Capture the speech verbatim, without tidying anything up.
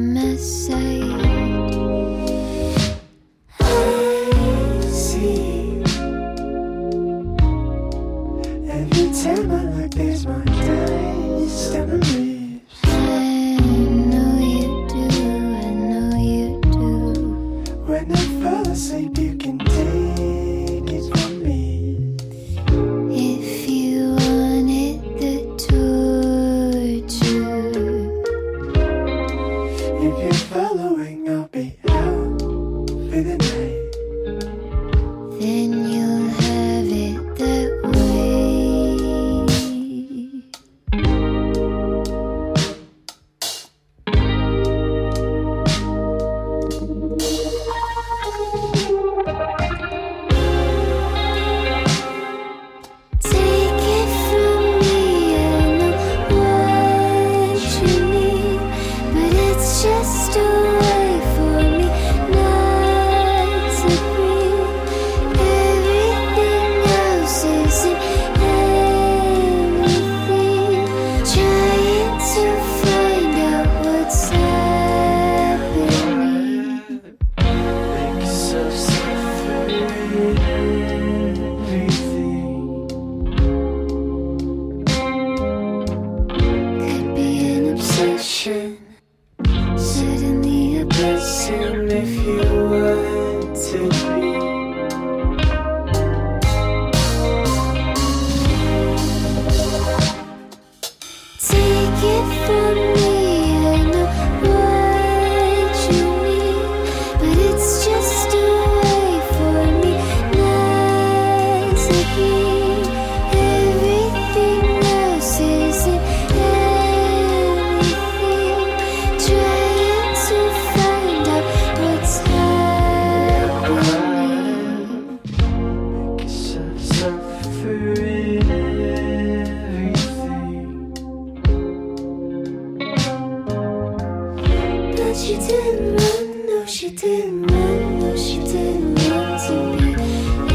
my side. I see every time I look, there's more dice down the leaves. I know you do, I know you do. When I fall asleep, you can take it from me. If you wanted the torture, if you're following, I'll be out for the night. Then you'll have it that way. Take it from me, I know what you need, but it's just a way for me not to breathe. Everything else isn't anything. Trying to find out what's happening. Makes us suffer everything. Could be an obsession, suddenly a person if you want to be. Take it from me, I know what you need, but it's just a way for me not to breathe. Everything else isn't anything. Trying to find out what's happening. Makes us suffer everything. But she didn't run, no she didn't run, no she didn't run to me.